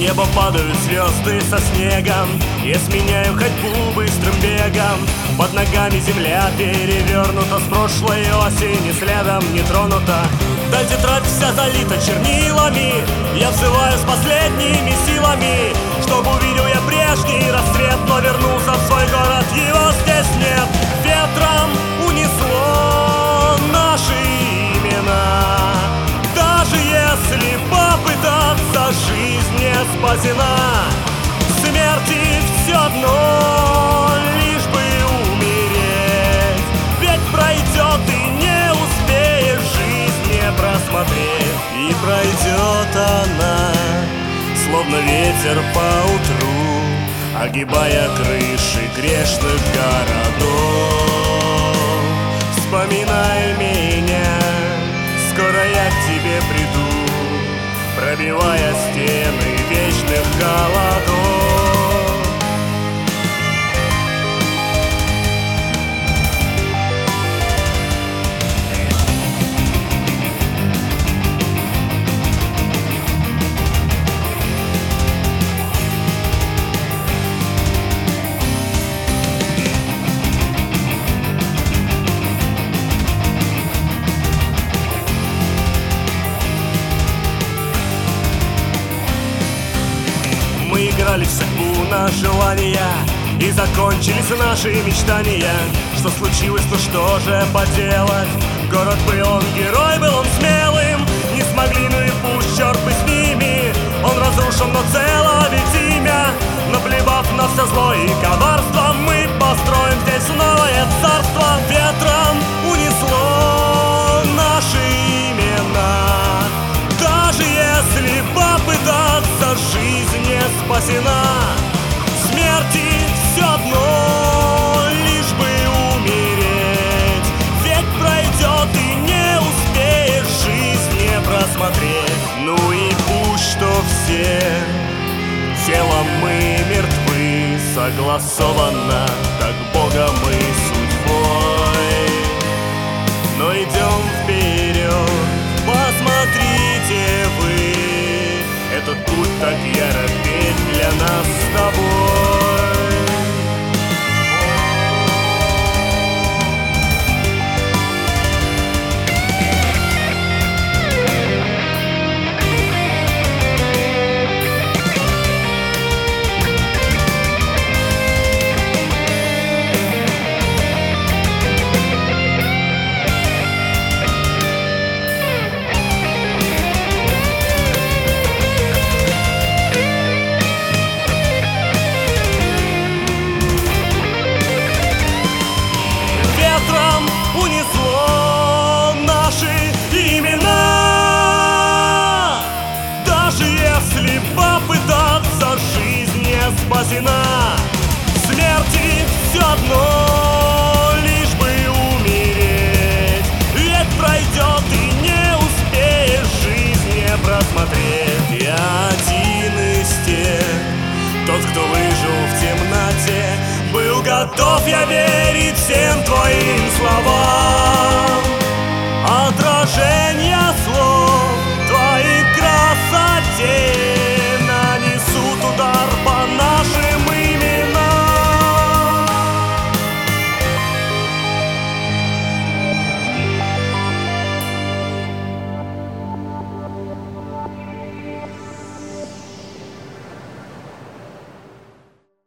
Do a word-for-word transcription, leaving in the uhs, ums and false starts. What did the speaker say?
небо падают звезды со снегом. Я сменяю ходьбу быстрым бегом. Под ногами земля перевернута, с прошлой осени следом не тронута. Да тетрадь вся залита чернилами. Я взываю с последними силами, чтоб увидел я прежний рассвет, но вернулся в свой город, его здесь нет. Ветром унесло наши имена. Даже если попытаться, жизнь не спасена. Смерти все одно, лишь бы умереть. Ведь пройдет и не успеешь жизнь не просмотреть. И пройдет она, словно ветер поутру, огибая крыши грешных городов. Вспоминай меня, скоро я к тебе приду, пробивая стены вечных холодов. Мы играли в судьбу на желания, и закончились наши мечтания. Что случилось, ну что же поделать? Город был он, герой был он смелым. Не смогли, ну и пусть, черт бы с ними. Он разрушен, но цело ведь имя. Наплевав на все зло и коварство, мы построим здесь новое царство. Ветром унесло наши имена. Даже если попытаться, жизнь не спасена. Смерти все одно, лишь бы умереть. Ведь пройдет и не успеешь жизнь не просмотреть. Ну и пусть, что все телом мы мертвы, согласованно так Богом и судьбой. Но идем вперед, посмотрите вы, этот путь так ярок ведь для нас с тобой.